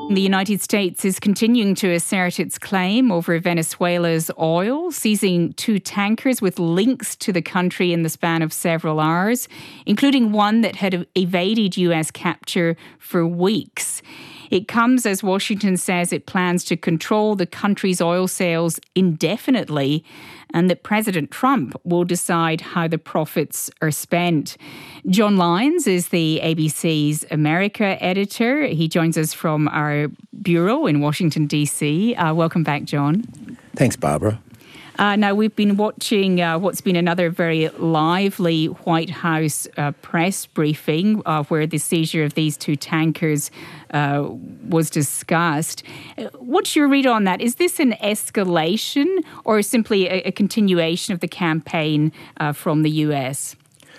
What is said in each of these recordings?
The United States is continuing to assert its claim over Venezuela's oil, seizing 2 tankers with links to the country in the span of several hours, including one that had evaded US capture for weeks. It comes as Washington says it plans to control the country's oil sales indefinitely, and that President Trump will decide how the profits are spent. John Lyons is the ABC's America editor. He joins us from our bureau in Washington, D.C. Welcome back, John. Thanks, Barbara. Now, we've been watching what's been another very lively White House press briefing where the seizure of these 2 tankers was discussed. What's your read on that? Is this an escalation or simply a continuation of the campaign from the US?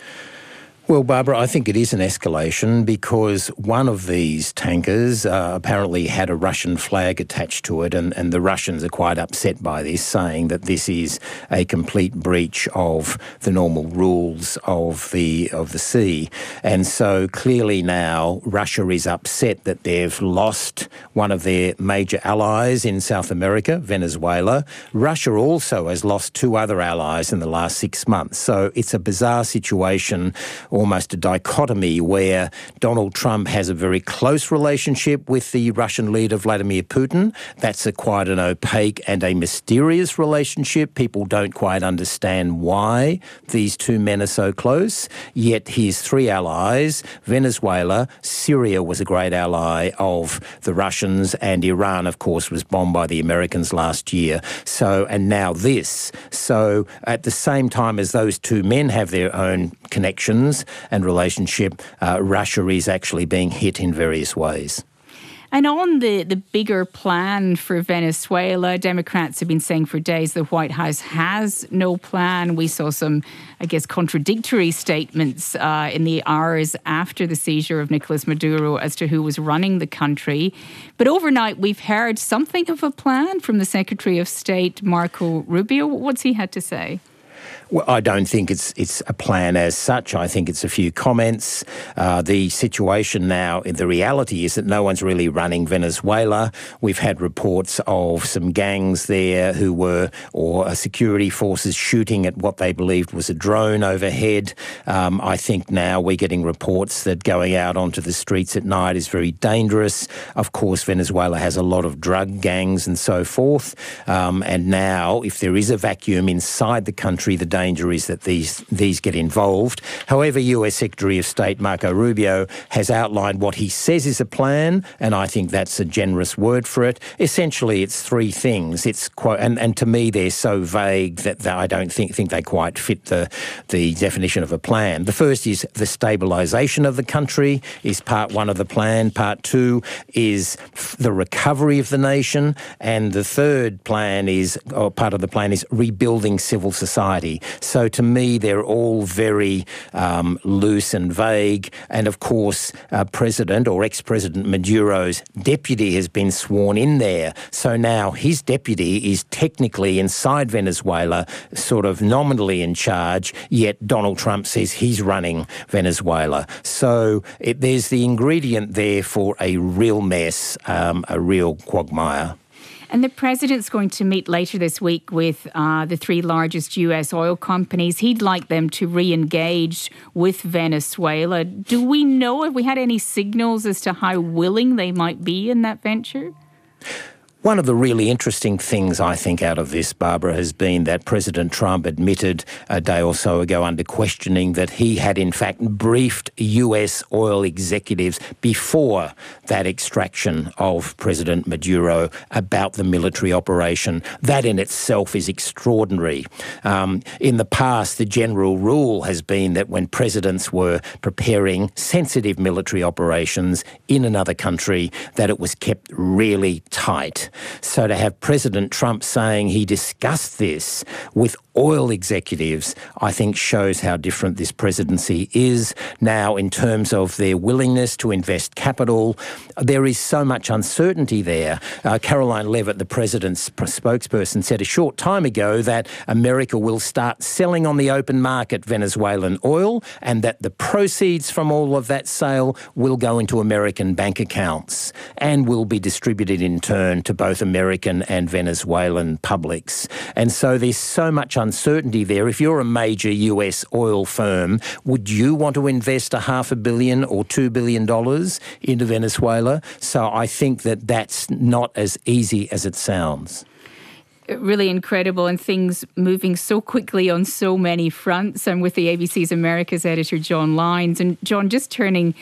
Well, Barbara, I think it is an escalation because one of these tankers apparently had a Russian flag attached to it, and the Russians are quite upset by this, saying that this is a complete breach of the normal rules of the sea. And so clearly now Russia is upset that they've lost one of their major allies in South America, Venezuela. Russia also has lost 2 other allies in the last 6 months. So it's a bizarre situation, almost a dichotomy where Donald Trump has a very close relationship with the Russian leader Vladimir Putin. That's quite an opaque and a mysterious relationship. People don't quite understand why these 2 men are so close. Yet his 3 allies, Venezuela, Syria was a great ally of the Russians, and Iran, of course, was bombed by the Americans last year. So, and now this. So at the same time as those 2 men have their own connections and relationship, Russia is actually being hit in various ways. And on the bigger plan for Venezuela, Democrats have been saying for days the White House has no plan. We saw some, contradictory statements in the hours after the seizure of Nicolas Maduro as to who was running the country. But overnight, we've heard something of a plan from the Secretary of State, Marco Rubio. What's he had to say? Well, I don't think it's a plan as such. I think it's a few comments. The situation now, the reality is that no one's really running Venezuela. We've had reports of some gangs there or security forces shooting at what they believed was a drone overhead. I think now we're getting reports that going out onto the streets at night is very dangerous. Of course, Venezuela has a lot of drug gangs and so forth. And now, if there is a vacuum inside the country, the danger is that these get involved. However, US Secretary of State Marco Rubio has outlined what he says is a plan, and I think that's a generous word for it. Essentially, it's 3 things. And to me, they're so vague that I don't think they quite fit the definition of a plan. The first is the stabilisation of the country is part 1 of the plan. Part 2 is the recovery of the nation, and the third plan part of the plan is rebuilding civil society. So to me, they're all very loose and vague. And of course, President or ex-President Maduro's deputy has been sworn in there. So now his deputy is technically inside Venezuela, sort of nominally in charge, yet Donald Trump says he's running Venezuela. So there's the ingredient there for a real mess, a real quagmire. And the president's going to meet later this week with the 3 largest US oil companies. He'd like them to re-engage with Venezuela. Do we know if we had any signals as to how willing they might be in that venture? One of the really interesting things, I think, out of this, Barbara, has been that President Trump admitted a day or so ago under questioning that he had, in fact, briefed US oil executives before that extraction of President Maduro about the military operation. That in itself is extraordinary. In the past, the general rule has been that when presidents were preparing sensitive military operations in another country, that it was kept really tight. So to have President Trump saying he discussed this with oil executives, I think shows how different this presidency is. Now, in terms of their willingness to invest capital, there is so much uncertainty there. Caroline Levitt, the president's spokesperson, said a short time ago that America will start selling on the open market Venezuelan oil, and that the proceeds from all of that sale will go into American bank accounts and will be distributed in turn to both American and Venezuelan publics. And so there's so much uncertainty there. If you're a major US oil firm, would you want to invest $500 million or $2 billion into Venezuela? So I think that that's not as easy as it sounds. Really incredible, and things moving so quickly on so many fronts. I'm with the ABC's Americas editor, John Lyons. And John, just turning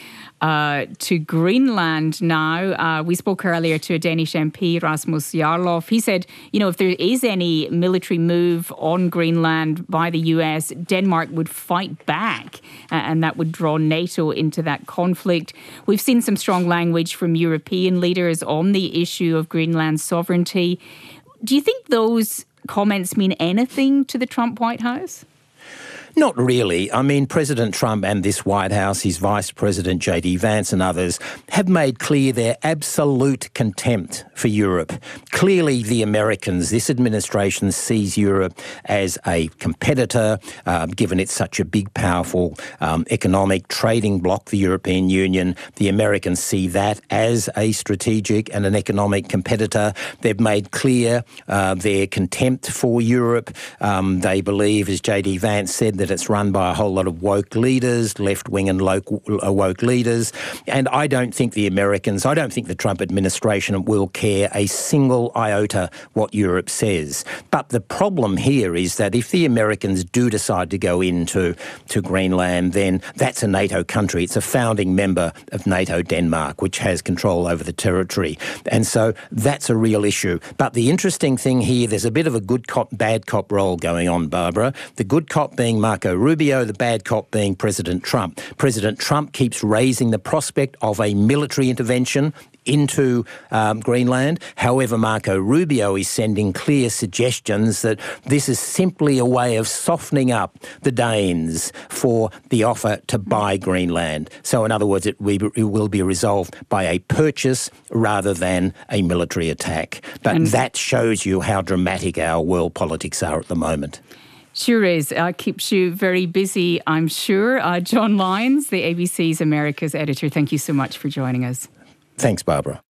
to Greenland now. We spoke earlier to a Danish MP, Rasmus Jarlov. He said, if there is any military move on Greenland by the US, Denmark would fight back, and that would draw NATO into that conflict. We've seen some strong language from European leaders on the issue of Greenland's sovereignty. Do you think those comments mean anything to the Trump White House? Not really. I mean, President Trump and this White House, his Vice President J.D. Vance and others, have made clear their absolute contempt for Europe. Clearly, the Americans, this administration sees Europe as a competitor, given it's such a big, powerful economic trading bloc, the European Union. The Americans see that as a strategic and an economic competitor. They've made clear their contempt for Europe. They believe, as J.D. Vance said, that it's run by a whole lot of woke leaders, left-wing and woke leaders. And I don't think the Trump administration will care a single iota what Europe says. But the problem here is that if the Americans do decide to go into Greenland, then that's a NATO country. It's a founding member of NATO, Denmark, which has control over the territory. And so that's a real issue. But the interesting thing here, there's a bit of a good cop, bad cop role going on, Barbara. The good cop being Marco Rubio, the bad cop being President Trump. President Trump keeps raising the prospect of a military intervention into Greenland. However, Marco Rubio is sending clear suggestions that this is simply a way of softening up the Danes for the offer to buy Greenland. So in other words, it will be resolved by a purchase rather than a military attack. But that shows you how dramatic our world politics are at the moment. Sure is. Keeps you very busy, I'm sure. John Lyons, the ABC's Americas editor, thank you so much for joining us. Thanks, Barbara.